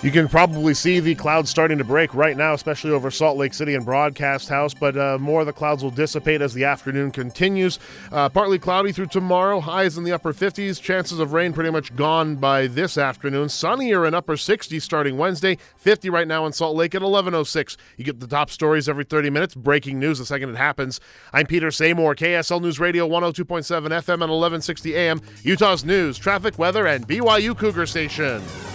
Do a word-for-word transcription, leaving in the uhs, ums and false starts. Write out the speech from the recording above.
You can probably see the clouds starting to break right now, especially over Salt Lake City and Broadcast House, but uh, more of the clouds will dissipate as the afternoon continues. Uh, partly cloudy through tomorrow, highs in the upper fifties, chances of rain pretty much gone by this afternoon. Sunnier in upper sixties starting Wednesday, fifty right now in Salt Lake at eleven oh six. You get the top stories every thirty minutes, breaking news the second it happens. I'm Peter Seymour, K S L News Radio one oh two point seven F M and eleven sixty A M, Utah's news, traffic, weather, and B Y U Cougar Station.